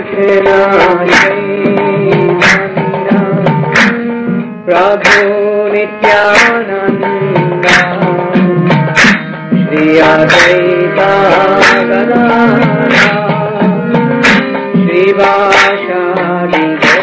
प्रभु नित्यानंद श्री अद्वैता गदाधर श्रीवासादि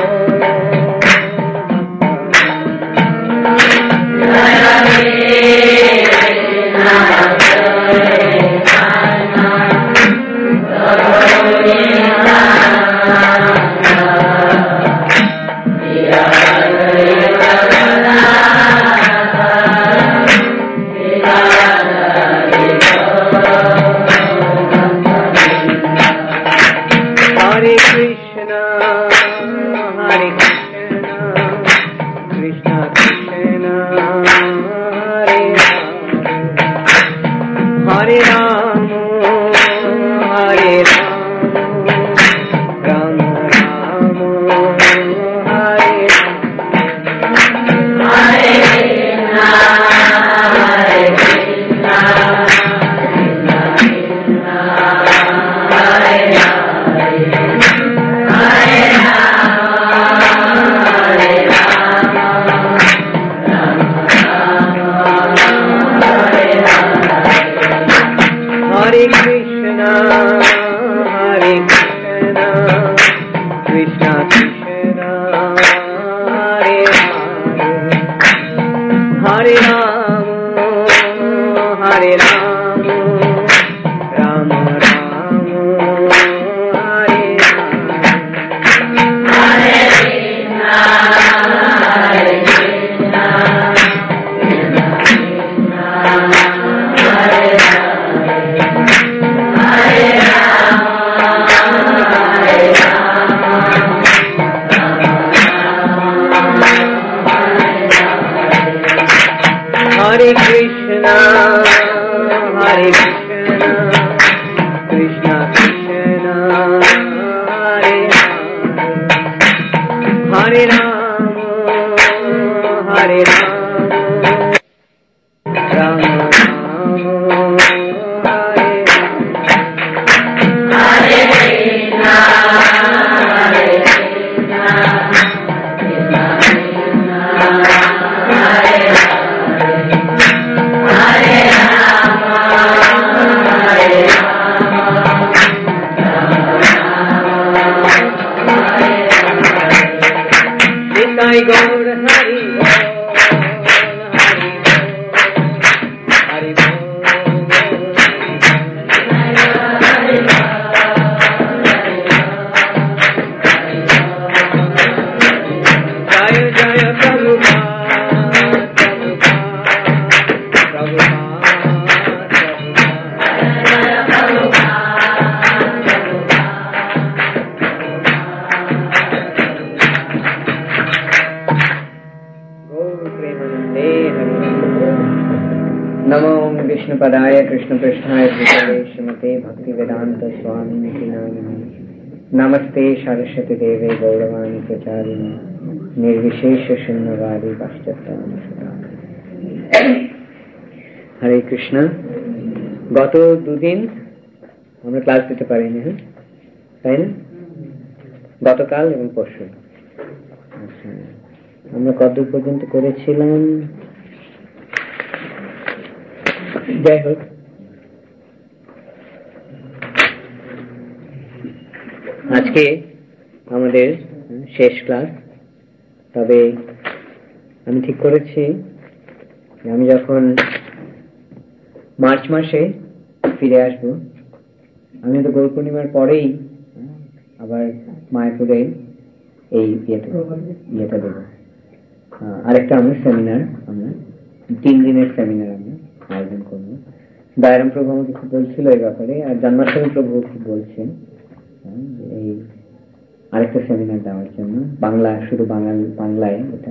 पदाय कृष्ण पृष्ठाय श्रीमते भक्ति वेदांत स्वामी नमस्ते सरस्वती देवे गौरवाणी प्रचारिणी निर्विशेष शून्यवादी पाश्चात्य। हरे कृष्ण। गत দুদিন আমরা ক্লাস দিতে পারিনি, হ্যাঁ তাই না? গতকাল এবং পরশু আমরা কতদূর পর্যন্ত করেছিলাম? যাই হোক, আজকে আমাদের শেষ ক্লাস। তবে আমি ঠিক করেছি আমি যখন মার্চ মাসে ফিরে আসব, আমি তো গৌর পূর্ণিমার পরেই আবার মায়াপুরে এই ইয়েটা দেবো। আরেকটা আমার সেমিনার, আমরা 3 দিনের সেমিনার আমরা আয়োজন করবো। দয়ারাম প্রভু আমাকে খুব বলছিল এই ব্যাপারে, আর জন্মাষ্টমী প্রভু খুব বলছেন এই আরেকটা সেমিনার দেওয়ার জন্য। বাংলা, শুধু বাংলায়, এটা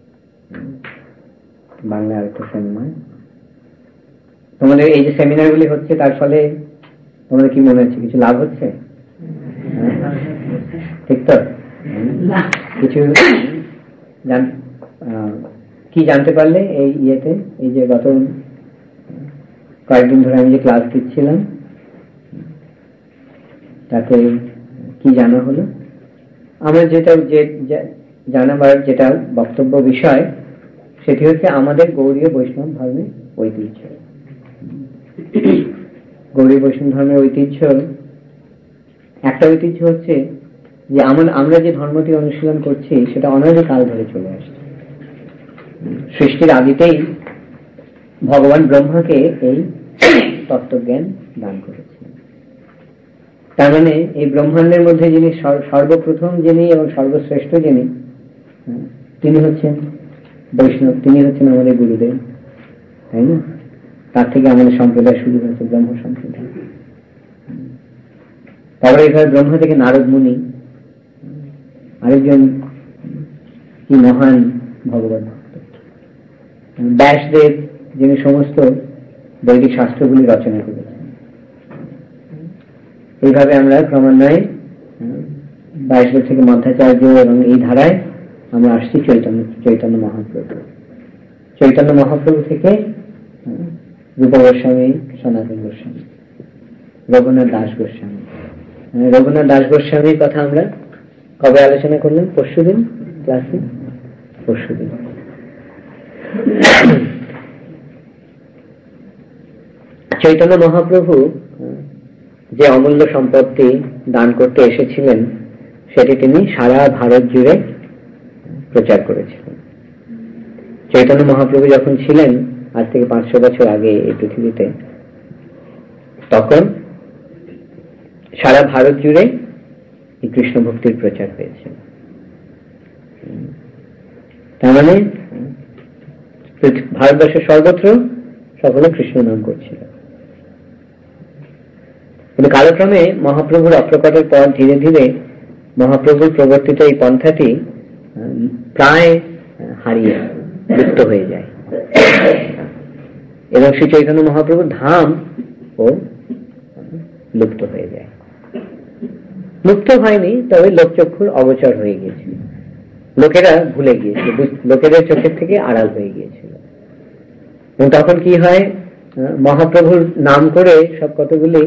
বাংলা আরেকটা সেমিনার। তোমাদের এই যে সেমিনার গুলি হচ্ছে তার ফলে তোমাদের কি মনে হচ্ছে কিছু লাভ হচ্ছে? ঠিক তো? কিছু কি জানতে পারলে এই ইয়েতে, এই যে গত কয়েকদিন ধরে আমি যে ক্লাস দিচ্ছিলাম তাতে কি জানা হলো? আমরা যেটা জানাবার যেটা বক্তব্য বিষয়, সেটি হচ্ছে আমাদের গৌড়ীয় বৈষ্ণব ধর্মের ঐতিহ্য। গৌড়ীয় বৈষ্ণব ধর্মের ঐতিহ্য, একটা ঐতিহ্য হচ্ছে যে আমরা যে ধর্মটি অনুশীলন করছি সেটা অনেক কাল ধরে চলে আসছে। সৃষ্টির আদিতেই ভগবান ব্রহ্মাকে এই তত্ত্বজ্ঞান দান করেছেন। তার মানে এই ব্রহ্মাণ্ডের মধ্যে যিনি সর্বপ্রথম যিনি এবং সর্বশ্রেষ্ঠ যিনি, তিনি হচ্ছেন বৈষ্ণব, তিনি হচ্ছেন আমাদের গুরুদেব, তাই না? তার থেকে আমাদের সম্প্রদায় শুরু হয়েছে, ব্রহ্ম সম্প্রদায়। তারপরে এইভাবে ব্রহ্মা থেকে নারদ মুনি, আরেকজন কি মহান ভগবত ভক্ত ব্যাসদেব, যিনি সমস্ত বৈদিক শাস্ত্রগুলি রচনা করেছেন। এইভাবে আমরা ক্রমান্বয়ে ব্যাসদেব থেকে মধ্বাচার্য এবং এই ধারায় আমরা আসছি চৈতন্য মহাপ্রভু। চৈতন্য মহাপ্রভু থেকে রূপ গোস্বামী, সনাতন গোস্বামী, রঘুনাথ দাস গোস্বামী। রঘুনাথ দাস গোস্বামীর কথা আমরা কবে আলোচনা করলাম? পরশুদিন ক্লাসে, পরশুদিন। চৈতন্য মহাপ্রভু যে অমূল্য সম্পত্তি দান করতে এসেছিলেন সেটি তিনি সারা ভারত জুড়ে প্রচার করেছিলেন। চৈতন্য মহাপ্রভু যখন ছিলেন আজ থেকে 500 বছর আগে এই পৃথিবীতে, তখন সারা ভারত জুড়ে এই কৃষ্ণ ভক্তির প্রচার হয়েছে। তার মানে ভারতবর্ষের সর্বত্র সকলে কৃষ্ণ নাম করছিল। কিন্তু কালক্রমে মহাপ্রভুর অপ্রকটের পর ধীরে ধীরে মহাপ্রভুর প্রবর্তিত এই পন্থাটি প্রায় হারিয়ে লুপ্ত হয়ে যায় এবং শ্রী চৈতন্য মহাপ্রভুর ধাম ও লুপ্ত হয়ে যায়। লুপ্ত হয়নি, তবে লোকচক্ষুর অগোচর হয়ে গিয়েছিল, লোকেরা ভুলে গিয়েছিল, লোকেদের চোখের থেকে আড়াল হয়ে গিয়েছিল। এবং তখন কি হয়, মহাপ্রভুর নাম করে সব কতগুলি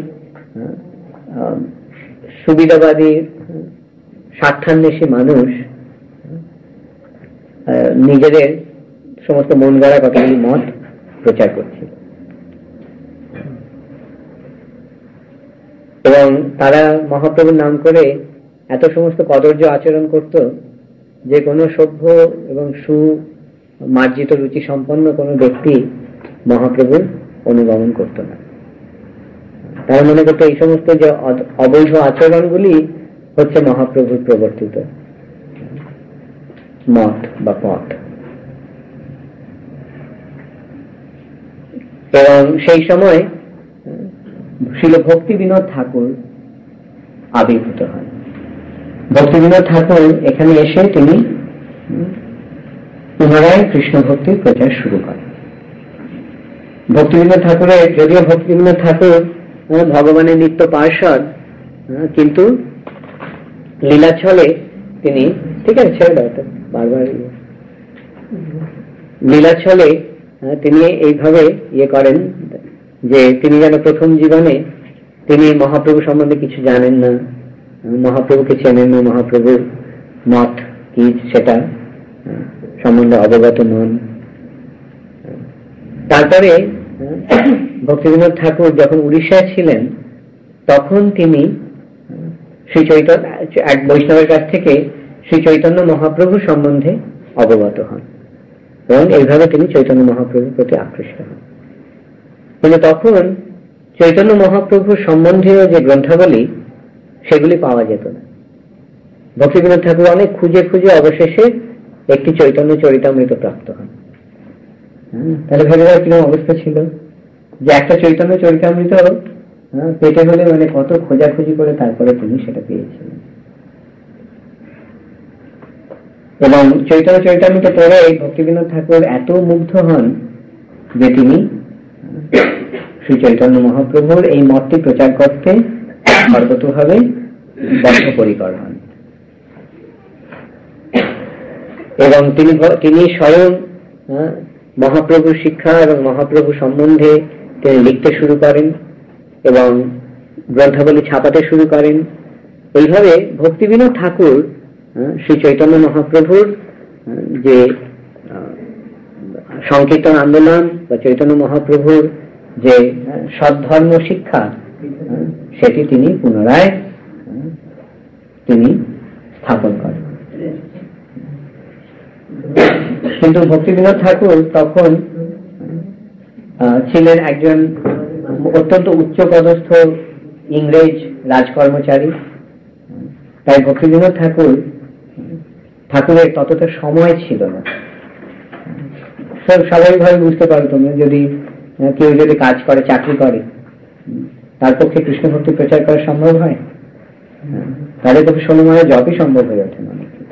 সুবিধাবাদী স্বার্থান্বেষী মানুষ নিজেদের সমস্ত মন গড়া কতগুলি মত প্রচার করছিল এবং তারা মহাপ্রভুর নাম করে এত সমস্ত কদর্য আচরণ করত যে কোনো সভ্য এবং সুমার্জিত রুচি সম্পন্ন কোনো ব্যক্তি মহাপ্রভুর অনুগমন করত না। তারা মনে করতো এই সমস্ত যে অবৈধ আচরণগুলি হচ্ছে মহাপ্রভুর প্রবর্তিত মত বা পথ। এবং সেই সময় শ্রীল ভক্তি বিনোদ ঠাকুর আবির্ভূত হন। ভক্তি বিনোদ ঠাকুর এখানে এসে তিনি পুনরায় কৃষ্ণ ভক্তির প্রচার শুরু করেন। ভক্তি বিনোদ ঠাকুরের, যদিও ভক্তি বিনোদ ঠাকুর ভগবানের নিত্য পার্ষদ, কিন্তু লীলাছলে তিনি, ঠিক আছে ছেড়ে দাও তো বারবার, লীলাছলে তিনি এইভাবে করেন যে তিনি যেন প্রথম জীবনে তিনি মহাপ্রভু সম্বন্ধে কিছু জানেন না, মহাপ্রভুকে চেনেন না, মহাপ্রভুর মত কি সেটা সম্বন্ধে অবগত নন। তারপরে ভক্তিবিনোদ ঠাকুর যখন উড়িষ্যায় ছিলেন তখন তিনি শ্রী চৈতন্য, এক বৈষ্ণবের কাছ থেকে শ্রী চৈতন্য মহাপ্রভু সম্বন্ধে অবগত হন এবং এইভাবে তিনি চৈতন্য মহাপ্রভুর প্রতি আকৃষ্ট হন। কিন্তু তখন চৈতন্য মহাপ্রভুর সম্বন্ধীয় যে গ্রন্থাবলী সেগুলি পাওয়া যেত না। ভক্তিবিনোদ ঠাকুর অনেক খুঁজে খুঁজে অবশেষে একটি চৈতন্য চরিতামৃত প্রাপ্ত হন। তাহলে ভেবে যাওয়ার কিরকম অবস্থা ছিল যে একটা চৈতন্য চরিতামৃত পেতে হলে মানে কত খোঁজাখুঁজি করে তারপরে তিনি সেটা পেয়েছিলেন। এবং চৈতন্য চরিতামৃত পড়ে ভক্তিবিনোদ ঠাকুর এত মুগ্ধ হন যে তিনি শ্রী চৈতন্য মহাপ্রভুর এই মতটি প্রচার করতে সর্বতোভাবে বদ্ধপরিকর হন এবং তিনি স্বয়ং মহাপ্রভুর শিক্ষা এবং মহাপ্রভু সম্বন্ধে তিনি লিখতে শুরু করেন এবং গ্রন্থাবলী ছাপাতে শুরু করেন। এইভাবে ভক্তিবিনোদ ঠাকুর শ্রী চৈতন্য মহাপ্রভুর যে সংকীর্তন আন্দোলন বা চৈতন্য মহাপ্রভুর যে সদ্ধর্ম শিক্ষা, সেটি তিনি পুনরায় তিনি স্থাপন করেন। কিন্তু ভক্তিবিনোদ ঠাকুর তখন ছিলেন একজন অত্যন্ত উচ্চ পদস্থ ইংরেজ রাজকর্মচারী। তাই ভক্তিবিনোদ ঠাকুরের ততটা সময় ছিল না। স্বাভাবিকভাবে বুঝতে পারো তোমরা, যদি কেউ যদি কাজ করে, চাকরি করে, তার পক্ষে কৃষ্ণ ভক্তি প্রচার করা সম্ভব হয়? তাদের পক্ষে 16 মাসের জপই সম্ভব হয়ে ওঠে না।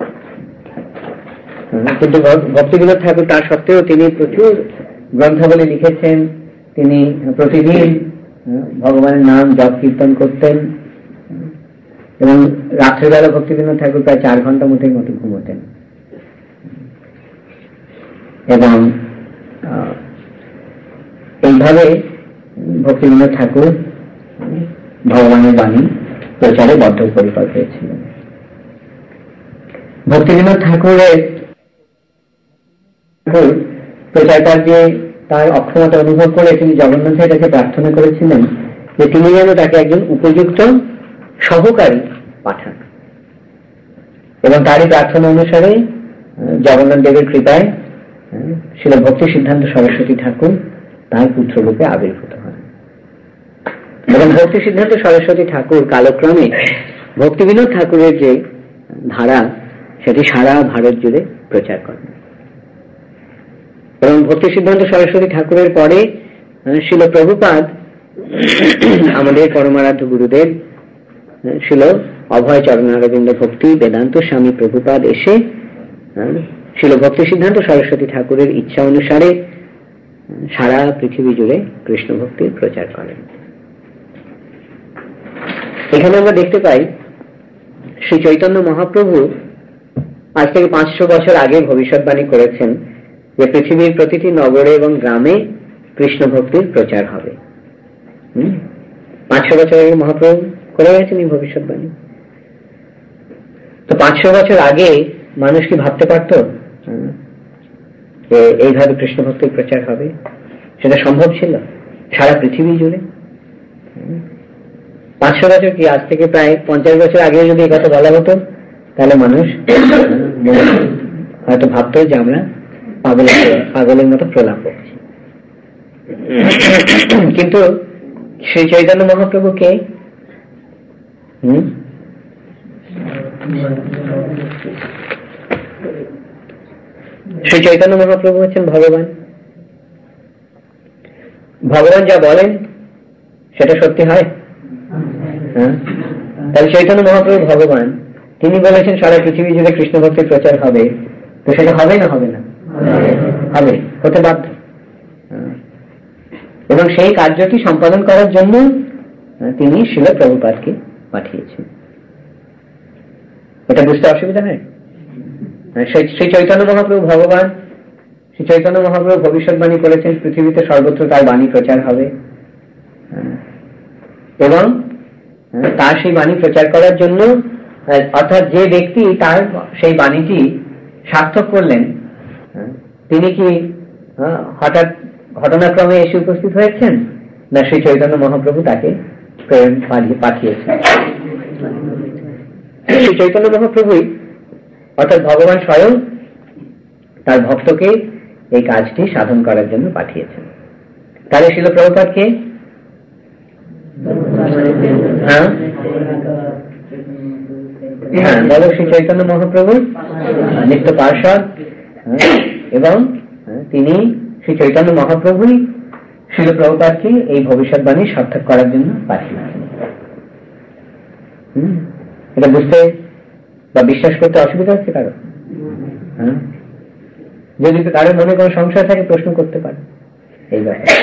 কিন্তু ভক্তিবিনোদ ঠাকুর তার সত্ত্বেও তিনি প্রচুর গ্রন্থাবলী লিখেছেন। তিনি প্রতিদিন ভগবানের নাম জপ কীর্তন করতেন এবং রাত্রেবেলা ভক্তিবিনোদ ঠাকুর প্রায় 4 ঘন্টা মতো ঘুমোতেন। এবং এইভাবে ভক্তিবিনোদ ঠাকুর ভগবানের বাণী প্রচারে বদ্ধপরিকর হয়েছিলেন। ভক্তিবিনোদ ঠাকুরের প্রচার কার্যে তার অক্ষমতা অনুভব করে তিনি জগন্নাথের কাছে প্রার্থনা করেছিলেন যে তিনি যেন তাকে একজন উপযুক্ত সহকারী পাঠান। এবং তারই প্রার্থনা অনুসারে জগন্নাথ দেবের কৃপায় শ্রীল ভক্তি সিদ্ধান্ত সরস্বতী ঠাকুর তার পুত্ররূপে আবির্ভূত হন। এবং ভক্তি সিদ্ধান্ত সরস্বতী ঠাকুর কালক্রমে ভক্তিবিনোদ ঠাকুরের যে ধারা, সেটি সারা ভারত জুড়ে প্রচার করেন। এবং ভক্তি সিদ্ধান্ত সরস্বতী ঠাকুরের পরে শ্রীল প্রভুপাদ, আমাদের পরমারাধ্য গুরুদেব শ্রীল অভয় চরণারবিন্দ ভক্তি বেদান্ত স্বামী প্রভুপাদ এসে শ্রীল ভক্তি সিদ্ধান্ত সরস্বতী ঠাকুরের ইচ্ছা অনুসারে সারা পৃথিবী জুড়ে কৃষ্ণ ভক্তির প্রচার করেন। এখানে আমরা দেখতে পাই শ্রী চৈতন্য মহাপ্রভু আজ থেকে 500 বছর আগে ভবিষ্যৎবাণী করেছেন যে পৃথিবীর প্রতিটি নগরে এবং গ্রামে কৃষ্ণ ভক্তির প্রচার হবে। 500 বছর আগে মহাপ্রভু করে গেছেন এই ভবিষ্যৎবাণী। তো 500 বছর আগে মানুষ কি ভাবতে পারত যে এইভাবে কৃষ্ণ ভক্তির প্রচার হবে? সেটা সম্ভব ছিল সারা পৃথিবী জুড়ে? 500 বছর কি, আজ থেকে প্রায় 50 বছর আগে যদি এই কথা বলা হতো, তাহলে মানুষ হয়তো ভাবতো যে আমরা পাগলের মতো প্রলাপ করছি। কিন্তু শ্রী চৈতন্য মহাপ্রভু কে? শ্রী চৈতন্য মহাপ্রভু হচ্ছেন ভগবান। ভগবান যা বলেন সেটা সত্যি হয়। তাহলে চৈতন্য মহাপ্রভু ভগবান, তিনি বলেছেন সারা পৃথিবী জুড়ে কৃষ্ণ ভক্তির প্রচার হবে, তো সেটা হবে না হবে না? হবে, হতে বাধ্য। এবং সেই কার্যটি সম্পাদন করার জন্য তিনি শ্রীল প্রভুপাদকে পাঠিয়েছেন। এটা বুঝতে অসুবিধা নেই। শ্রী চৈতন্য মহাপ্রভু ভগবান, শ্রী চৈতন্য মহাপ্রভু ভবিষ্যৎবাণী করেছেন পৃথিবীতে সর্বত্র তার বাণী প্রচার হবে, এবং তার সেই বাণী প্রচার করার জন্য, অর্থাৎ যে ব্যক্তি তার সেই বাণীটি সার্থক করলেন, তিনি কি হঠাৎ ঘটনাক্রমে এসে উপস্থিত হয়েছেন, না শ্রী চৈতন্য মহাপ্রভু তাকে প্রেরণ পাঠিয়েছেন? শ্রী চৈতন্য মহাপ্রভুই, অর্থাৎ ভগবান স্বয়ং তার ভক্তকে এই কাজটি সাধন করার জন্য পাঠিয়েছেন। তাহলে শ্রীল প্রভুপাদকে বলো, শ্রী চৈতন্য মহাপ্রভু নিত্য পার্ষদ, এবং তিনি শ্রী চৈতন্য মহাপ্রভুই শ্রীল প্রভুপাদকে এই ভবিষ্যৎবাণী সার্থক করার জন্য পাঠিয়েছেন। এটা বুঝতে বা বিশ্বাস করতে অসুবিধা হচ্ছে কারো? যদি কারোর মনে কোনো সংশয় থাকে প্রশ্ন করতে পারে এই ব্যাপারে।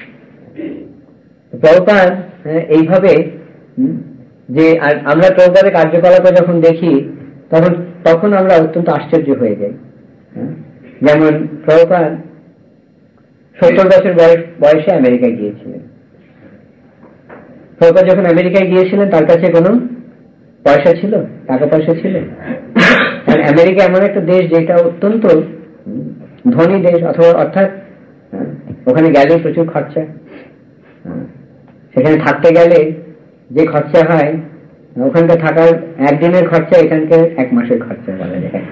প্রভুপাদ এইভাবে, যে আমরা প্রভুপাদের কার্যকলাপে যখন দেখি তখন আমরা অত্যন্ত আশ্চর্য হয়ে যাই। যেমন প্রভুপাদ 70 বছর বয়সে আমেরিকায় গিয়েছিলেন। প্রভুপাদ যখন আমেরিকায় গিয়েছিলেন, তার কাছে কোনো পয়সা ছিল, টাকা পয়সা ছিল? আমেরিকা এমন একটা দেশ যেটা অত্যন্ত ধনী দেশ, অথবা অর্থাৎ ওখানে গেলে প্রচুর খরচা, সেখানে থাকতে গেলে যে খরচা হয় ওখানকার থাকার একদিনের খরচা এখানকার 1 মাসের খরচা বলা যায়।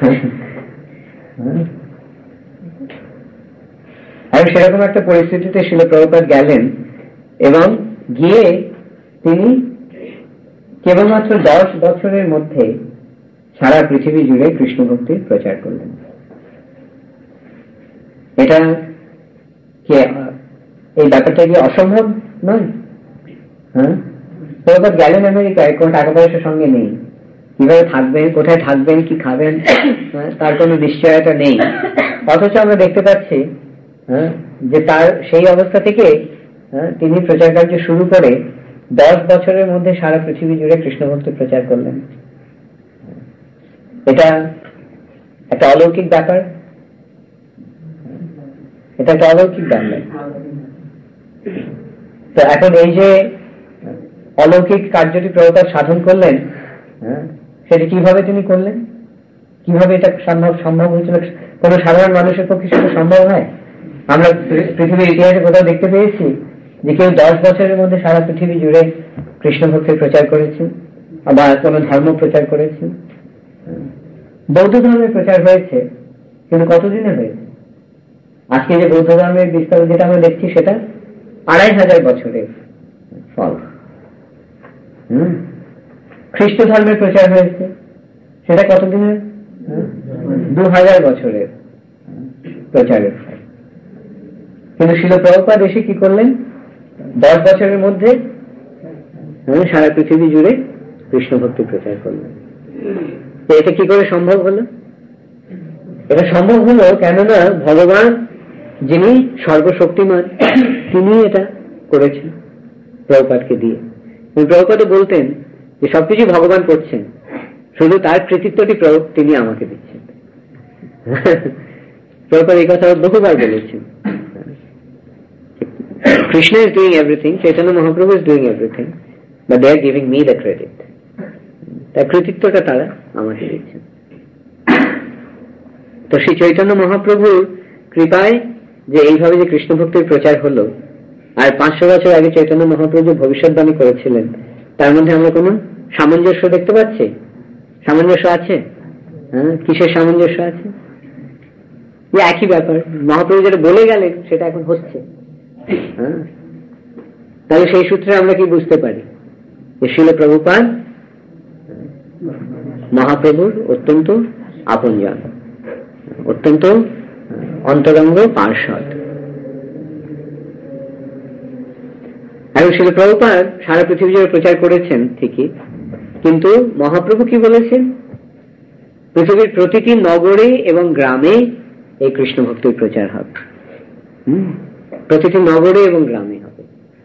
আর সেরকম একটা পরিস্থিতিতে শিল প্রভুপাদ গেলেন এবং গিয়ে তিনি কেবলমাত্র 10 বছরের মধ্যে সারা পৃথিবী জুড়ে কৃষ্ণ ভক্তির প্রচার করলেন। এটা কি এই ব্যাপারটা কি অসম্ভব নয়? প্রভুপাদ গেলেন আমেরিকায়, কোনো টাকা পয়সার সঙ্গে নেই, কিভাবে থাকবেন, কোথায় থাকবেন, কি খাবেন তার কোনো নিশ্চয়তা নেই। অথচ আমরা দেখতে পাচ্ছি যে তার সেই অবস্থা থেকে তিনি প্রচার কার্য শুরু করে 10 বছরের মধ্যে সারা পৃথিবী জুড়ে কৃষ্ণ ভক্তি প্রচার করলেন। এটা একটা অলৌকিক ব্যাপার, এটা একটা অলৌকিক ব্যাপার। তো এখন এই যে অলৌকিক কার্যটি প্রভুপাদ সাধন করলেন, সেটা কিভাবে তিনি করলেন, কিভাবে এটা সম্ভব হয়েছিল? কোন সাধারণ মানুষের পক্ষে সেটা সম্ভব হয়? আমরা পৃথিবীর ইতিহাসে কোথাও দেখতে পেয়েছি যে কেউ 10 বছরের মধ্যে সারা পৃথিবী জুড়ে কৃষ্ণ ভক্তির প্রচার করেছে বা কোন ধর্ম প্রচার করেছে? বৌদ্ধ ধর্মের প্রচার হয়েছে, কিন্তু কতদিনে হয়েছে? আজকে যে বৌদ্ধ ধর্মের বিস্তার যেটা আমরা দেখছি সেটা 2500 বছরের ফল। খ্রিস্ট ধর্মের প্রচার হয়েছে, সেটা কতদিনের? 2000 বছরের প্রচারের ফল। কিন্তু শিল প্রভুপাদ এসে কি করলেন? 10 বছরের মধ্যে সারা পৃথিবী জুড়ে কৃষ্ণ ভক্তি প্রচার করলেন। এটা কি করে সম্ভব হলো? এটা সম্ভব হলো কেননা ভগবান যিনি সর্বশক্তিমান তিনি এটা করেছেন প্রভুপাদকে দিয়ে। প্রভুপাদ বলতেন যে সবকিছু ভগবান করছেন, শুধু তার কৃতিত্বটি তিনি আমাকে দিচ্ছেন। প্রভুপাদ এই কথা বহুবার বলেছেন। Krishna is doing everything, Chaitanya Mahaprabhu is doing everything, but they are giving me the credit. তার কৃতিত্বটা তারা আমাকে দিচ্ছেন। তো শ্রী চৈতন্য মহাপ্রভুর কৃপায় যে এইভাবে যে কৃষ্ণ ভক্তির প্রচার হলো, আর 500 বছর আগে চৈতন্য মহাপ্রভু ভবিষ্যৎবাণী করেছিলেন, তার মধ্যে আমরা কোনো সামঞ্জস্য দেখতে পাচ্ছি? সামঞ্জস্য আছে? কিসের সামঞ্জস্য আছে? একই ব্যাপার, মহাপ্রভু যেটা বলে গেলেন সেটা এখন হচ্ছে। তাহলে সেই সূত্রে আমরা কি বুঝতে পারি যে শিল প্রভুপাদ মহাপ্রভুর অত্যন্ত আপনজন, অত্যন্ত অন্তরঙ্গ পার্ষদ। এবং শিল প্রভুপাদ সারা পৃথিবী জুড়ে প্রচার করেছেন ঠিকই, কিন্তু মহাপ্রভু কি বলেছেন? পৃথিবীর প্রতিটি নগরে এবং গ্রামে এই কৃষ্ণ ভক্তির প্রচার হবে। প্রতিটি নগরে এবং গ্রামে হবে।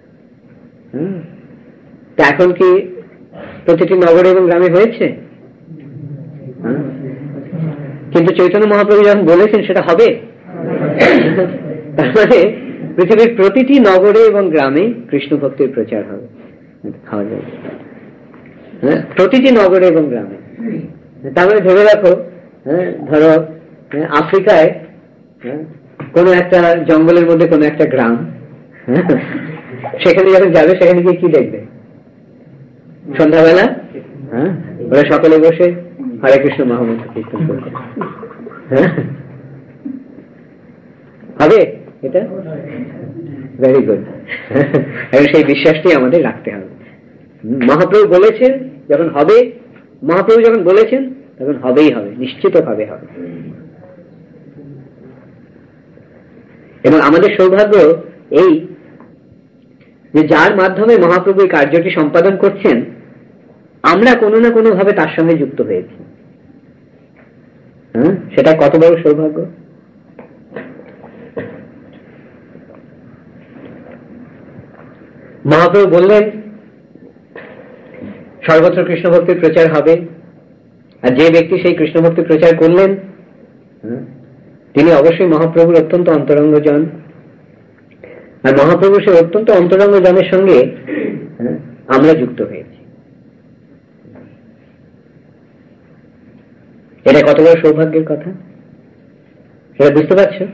এখন কি প্রতিটি নগরে এবং গ্রামে হয়েছে? কিন্তু চৈতন্য মহাপ্রভু যখন বলেছেন সেটা হবে, তার মানে পৃথিবীর প্রতিটি নগরে এবং গ্রামে কৃষ্ণ ভক্তির প্রচার হবে। প্রতিটি নগরে এবং গ্রামে। তার মানে ধরে রাখো, ধরো আফ্রিকায় কোন একটা জঙ্গলের মধ্যে কোন একটা গ্রাম, সেখানে যখন যাবে সেখানে গিয়ে কি দেখবে? সন্ধ্যাবেলা ওরা সকলে বসে হরে কৃষ্ণ মহামন্ত্র কীর্তন করবে। হবে এটা? Very good. এবং সেই বিশ্বাসটি আমাদের রাখতে হবে। মহাপ্রভু বলেছেন যখন হবে, মহাপ্রভু যখন বলেছেন তখন হবেই হবে, নিশ্চিত ভাবে হবে। এবং আমাদের সৌভাগ্য এই যে যার মাধ্যমে মহাপ্রভু এই কার্যটি সম্পাদন করছেন, আমরা কোনো না কোনো ভাবে তার সঙ্গে যুক্ত হয়েছি। সেটা কত বড় সৌভাগ্য। মহাপ্রভু বললেন সর্বত্র কৃষ্ণ ভক্তির প্রচার হবে, আর যে ব্যক্তি সেই কৃষ্ণ ভক্তি প্রচার করলেন তিনি অবশ্যই মহাপ্রভুর অত্যন্ত অন্তরঙ্গ জন। আর মহাপ্রভু সেই অত্যন্ত অন্তরঙ্গ জনের সঙ্গে আমরা যুক্ত হয়েছি। এটা কত বড় সৌভাগ্যের কথা, সেটা বুঝতে পারছো?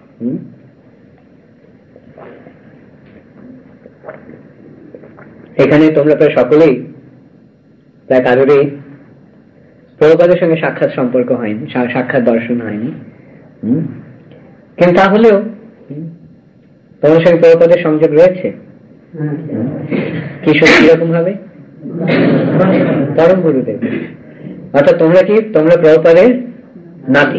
এখানে তোমরা প্রায় সকলেই প্রায় কারোরই প্রভুপাদের সঙ্গে সাক্ষাৎ সম্পর্ক হয়নি, সাক্ষাৎ দর্শন হয়নি, কিন্তু তাহলেও তোমার সঙ্গে প্রভুপাদের সংযোগ রয়েছে। কি সত্যি রকম ভাবে? পরম গুরুদেব, অর্থাৎ তোমরা কি, তোমরা প্রভুপাদের নাতি।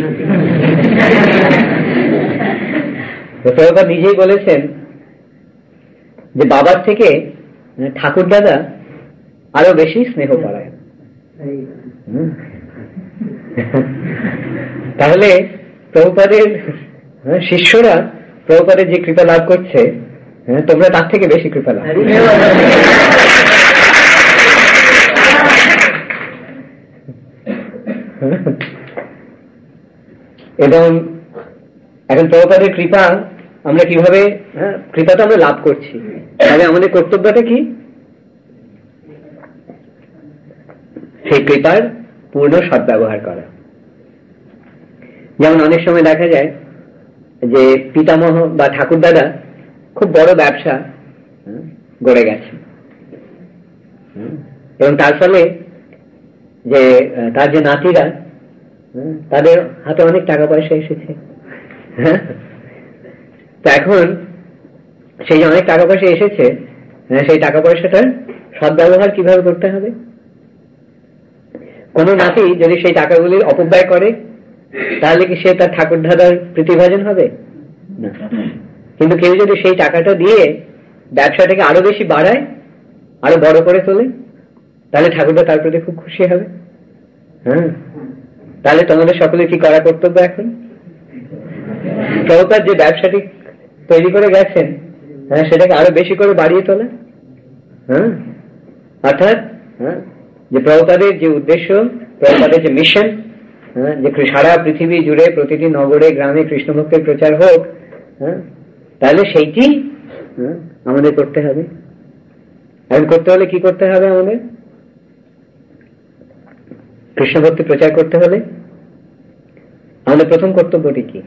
প্রভুপাদ নিজেই বলেছেন যে বাবার থেকে ঠাকুর দাদা আরো বেশি স্নেহ করায়। তাহলে প্রভুপাদের শিষ্যরা প্রভুপাদের যে কৃপা লাভ করছে, তোমরা তার থেকে বেশি কৃপা লাভ। এবং এখন প্রভুপাদের কৃপা আমরা কিভাবে, কৃপা তো আমরা লাভ করছি, তবে আমাদের কর্তব্যটা কি? সেই কৃপার পূর্ণ সদ্ব্যবহার করা। যেমন অনেক সময় দেখা যায় যে পিতামহ বা ঠাকুর দাদা খুব বড় ব্যবসা গড়ে গেছে, এবং তার ফলে যে তার যে নাতিরা, তাদের হাতে অনেক টাকা পয়সা এসেছে। তো এখন সেই যে অনেক টাকা পয়সা এসেছে, সেই টাকা পয়সাটার সদ্ব্যবহার কিভাবে করতে হবে? কোন নাতি যদি সেই টাকাগুলির অপব্যয় করে, তাহলে কি সে তার ঠাকুর দাদার প্রীতিভাজন হবে না। কিন্তু কেউ যদি সেই টাকাটা দিয়ে ব্যবসাটাকে আরো বেশি বাড়ায়, আরো বড় করে তোলে, তাহলে ঠাকুরদা তার প্রতি খুব খুশি হবে। তাহলে তোমাদের সকলে কি করা কর্তব্য এখন? প্রভুপাদ যে ব্যবসাটি তৈরি করে গেছেন, সেটাকে আরো বেশি করে বাড়িয়ে তোলা। অর্থাৎ যে প্রভুপাদের যে উদ্দেশ্য, প্রভুপাদের যে মিশন, যে সারা পৃথিবী জুড়ে প্রতিটি নগরে গ্রামে কৃষ্ণ ভক্তের প্রচার হোক, তাহলে সেইটি আমাদের করতে হবে। এখন করতে হলে কি করতে হবে? আমাদের কৃষ্ণ ভক্তি প্রচার করতে হলে আমাদের প্রথম কর্তব্যটি কি?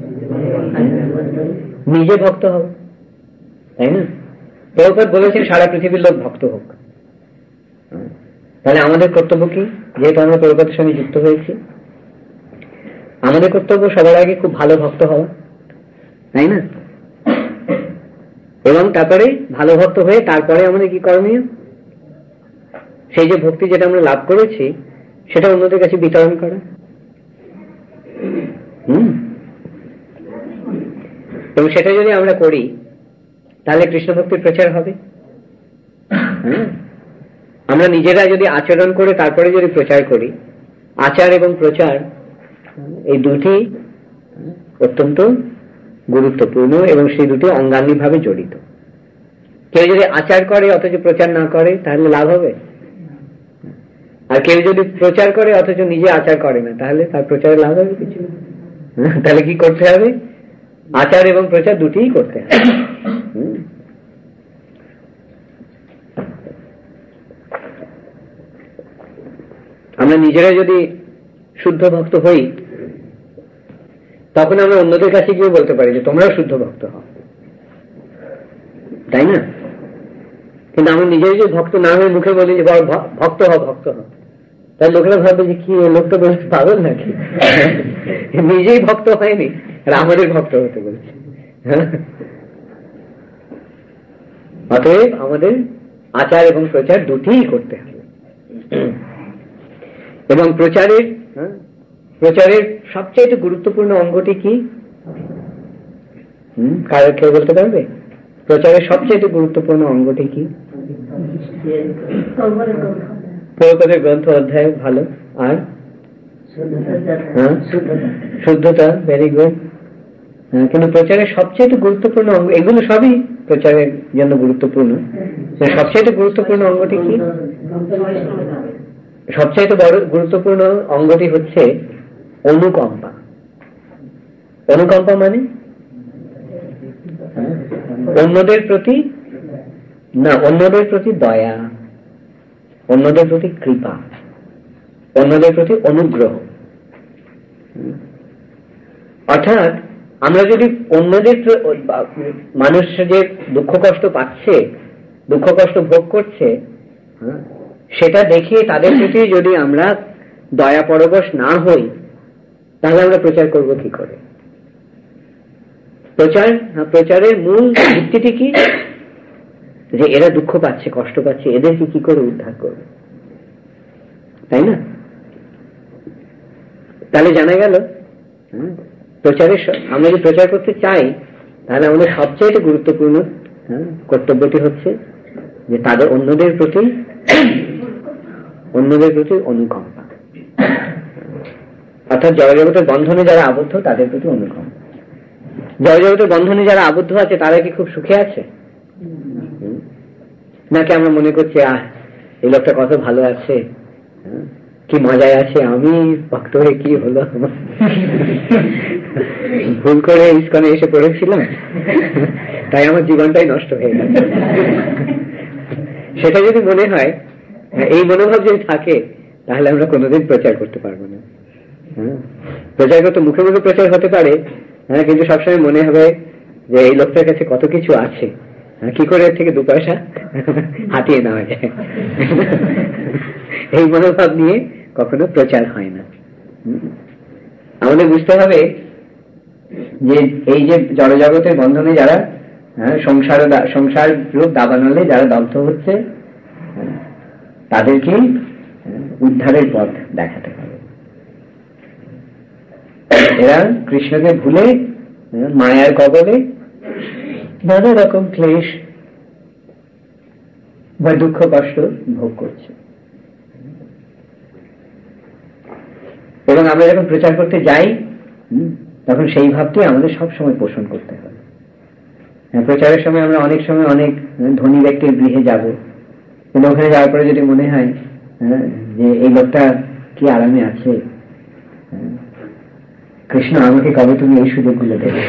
নিজে ভক্ত হব, তাই না? প্রভুপাদ বলেছেন সারা পৃথিবীর লোক ভক্ত হোক। তাহলে আমাদের কর্তব্য কি? যেহেতু আমরা প্রভুপাদের সঙ্গে যুক্ত হয়েছি, আমাদের কর্তব্য সবার আগে খুব ভালো ভক্ত হওয়া, তাই না? এবং তারপরে ভালো ভক্ত হয়ে তারপরে আমাদের কি করণীয়? সেই যে ভক্তি যেটা আমরা লাভ করেছি, সেটা অন্যদের কাছে বিতরণ করা। এবং সেটা যদি আমরা করি, তাহলে কৃষ্ণ ভক্তির প্রচার হবে। আমরা নিজেরা যদি আচরণ করে তারপরে যদি প্রচার করি, আচার এবং প্রচার এই দুটি অত্যন্ত গুরুত্বপূর্ণ এবং সেই দুটি অঙ্গাঙ্গী ভাবে জড়িত। কেউ যদি আচার করে অথচ প্রচার না করে, তাহলে লাভ হবে? আর কেউ যদি প্রচার করে অথচ নিজে আচার করে না, তাহলে তার প্রচারে লাভ হবে কিছু? তাহলে কি করতে হবে? আচার এবং প্রচার দুটিই করতে হবে। আমরা নিজেরা যদি শুদ্ধ ভক্ত হই, তখন আমরা অন্যদের কাছে গিয়ে বলতে পারি যে তোমরাও শুদ্ধ ভক্ত হও, তাই না? কিন্তু আমরা নিজেই যে ভক্ত না হয়ে মুখে বলি যে ভক্ত হও, ভক্ত হও, তাই লোকেরা ভাববে যে কি লোকটা বলছে পাগল নাকি, নিজেই ভক্ত হয়নি আর আমাদের ভক্ত হতে বলছে। অতএব আমাদের আচার এবং প্রচার দুটিই করতে হবে। এবং প্রচারের সবচেয়ে গুরুত্বপূর্ণ অঙ্গটি কি? কারো কেউ বলতে পারবে? প্রচারের সবচেয়ে গুরুত্বপূর্ণ অঙ্গটি কি? প্রভুপাদের গ্রন্থ অধ্যায় ভালো, আর শুদ্ধতা, ভেরি গুড। কিন্তু প্রচারের সবচেয়ে গুরুত্বপূর্ণ অঙ্গ, এগুলো সবই প্রচারের জন্য গুরুত্বপূর্ণ। সবচেয়ে গুরুত্বপূর্ণ অঙ্গটি কি? সবচেয়ে বড় গুরুত্বপূর্ণ অঙ্গটি হচ্ছে অনুকম্পা। অনুকম্পা মানে অন্যদের প্রতি না, অন্যদের প্রতি দয়া, অন্যদের প্রতি কৃপা, অন্যদের প্রতি অনুগ্রহ, অর্থাৎ আমরা যদি অন্যদের, মানুষ যে দুঃখ কষ্ট পাচ্ছে, দুঃখ কষ্ট ভোগ করছে, সেটা দেখে তাদের প্রতি যদি আমরা দয়া পরবশ না হই, তাহলে আমরা প্রচার করব কি করে? প্রচারের মূল ভিত্তিটি কি? যে এরা দুঃখ পাচ্ছে, কষ্ট পাচ্ছে, এদেরকে কি করে উদ্ধার করবে, তাই না? তাহলে জানা গেল প্রচারের, আমরা যদি প্রচার করতে চাই, তাহলে আমাদের সবচেয়ে গুরুত্বপূর্ণ কর্তব্যটি হচ্ছে যে তাদের অন্যদের প্রতি অনুকম্পা, অর্থাৎ জড়জগতের বন্ধনে যারা আবদ্ধ তাদের প্রতি অনুকম্পা। জড়জগতের বন্ধনে যারা আবদ্ধ আছে তারা কি খুব সুখে আছে? নাকি আমরা মনে করছি এই লোকটা কত ভালো আছে, কি মজায় আছে, আমি ভক্ত হয়ে কি হলো, ভুল করে ইস্কনে এসে পড়েছিলাম, তাই আমার জীবনটাই নষ্ট হয়ে গেল। সেটা যদি মনে হয়, এই মনোভাব যদি থাকে, তাহলে আমরা কোনোদিন প্রচার করতে পারবো না। প্রচার করতে মুখে মুখে প্রচার হতে পারে, কিন্তু সবসময় মনে হবে যে এই লোকটার কাছে কত কিছু আছে, কি করে এর থেকে 2 পয়সা হাতিয়ে নেওয়া যায়। এই মনোভাব নিয়ে কখনো প্রচার হয় না। আমাদের বুঝতে হবে যে এই যে জড়জগতের বন্ধনে যারা সংসার রূপ দাবানলে যারা দগ্ধ হচ্ছে, তাদেরকে উদ্ধারের পথ দেখাতে হবে। এরা কৃষ্ণকে ভুলে মায়ার কবলে নানা রকম ক্লেশ বা দুঃখ কষ্ট ভোগ করছে। এবং আমরা যখন প্রচার করতে যাই, তখন সেই ভাবটি আমাদের সব সময় পোষণ করতে হবে। প্রচারের সময় আমরা অনেক সময় অনেক ধনী ব্যক্তির গৃহে যাব, কিন্তু ওখানে যাওয়ার পরে যদি মনে হয় যে এই লোকটা কি আরামে আছে, কৃষ্ণ আমাকে কবে তুমি এই সুযোগগুলো দেবে,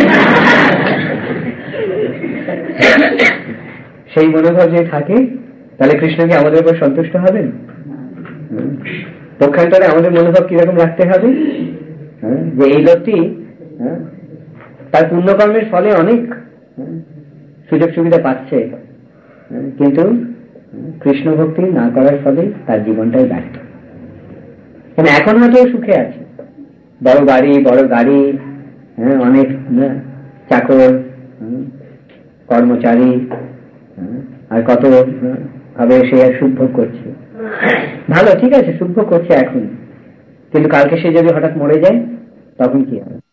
সেই মনোভাব যদি থাকে, তাহলে কৃষ্ণ কি আমাদের উপর সন্তুষ্ট হবেন? পক্ষান্তরে আমাদের মনোভাব কিরকম রাখতে হবে, যে এই লোকটি তার পুণ্যকর্মের ফলে অনেক সুযোগ সুবিধা পাচ্ছে, কিন্তু কৃষ্ণ ভক্তি না করার ফলে তার জীবনটাই ব্যর্থ। এখন হয়তো সুখে আছে, বড় বাড়ি, বড় গাড়ি, অনেক চাকর, কর্মচারী, আর কত ভাবে সে সুখ ভোগ করছে। ভালো, ঠিক আছে, সুখ ভোগ করছে এখন, কিন্তু কালকে সে যদি হঠাৎ মরে যায়, তখন কি হবে?